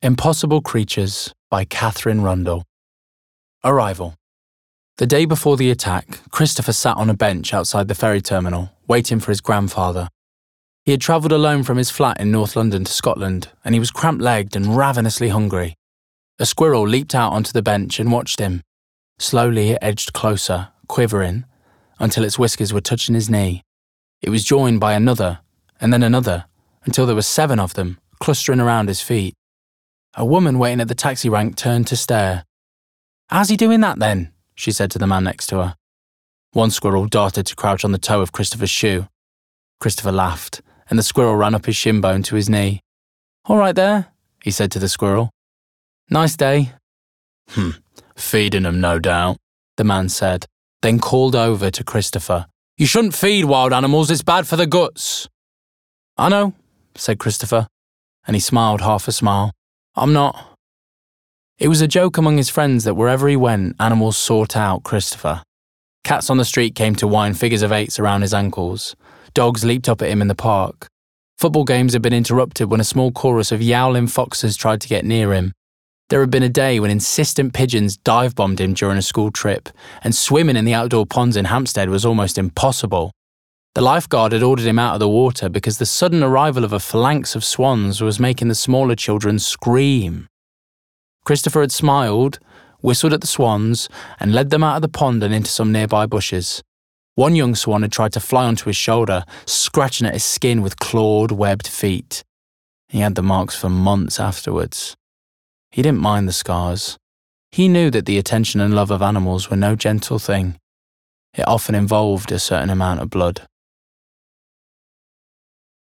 Impossible Creatures by Katherine Rundell. Arrival. The day before the attack, Christopher sat on a bench outside the ferry terminal, waiting for his grandfather. He had travelled alone from his flat in North London to Scotland, and he was cramp-legged and ravenously hungry. A squirrel leaped out onto the bench and watched him. Slowly it edged closer, quivering, until its whiskers were touching his knee. It was joined by another, and then another, until there were 7 of them, clustering around his feet. A woman waiting at the taxi rank turned to stare. "How's he doing that then?" she said to the man next to her. One squirrel darted to crouch on the toe of Christopher's shoe. Christopher laughed, and the squirrel ran up his shin bone to his knee. "All right there," he said to the squirrel. "Nice day." Feeding them, no doubt," the man said, then called over to Christopher. "You shouldn't feed wild animals, it's bad for the guts." "I know," said Christopher, and he smiled half a smile. "I'm not." It was a joke among his friends that wherever he went, animals sought out Christopher. Cats on the street came to wind figures of 8s around his ankles. Dogs leaped up at him in the park. Football games had been interrupted when a small chorus of yowling foxes tried to get near him. There had been a day when insistent pigeons dive-bombed him during a school trip, and swimming in the outdoor ponds in Hampstead was almost impossible. The lifeguard had ordered him out of the water because the sudden arrival of a phalanx of swans was making the smaller children scream. Christopher had smiled, whistled at the swans, and led them out of the pond and into some nearby bushes. One young swan had tried to fly onto his shoulder, scratching at his skin with clawed, webbed feet. He had the marks for months afterwards. He didn't mind the scars. He knew that the attention and love of animals were no gentle thing. It often involved a certain amount of blood.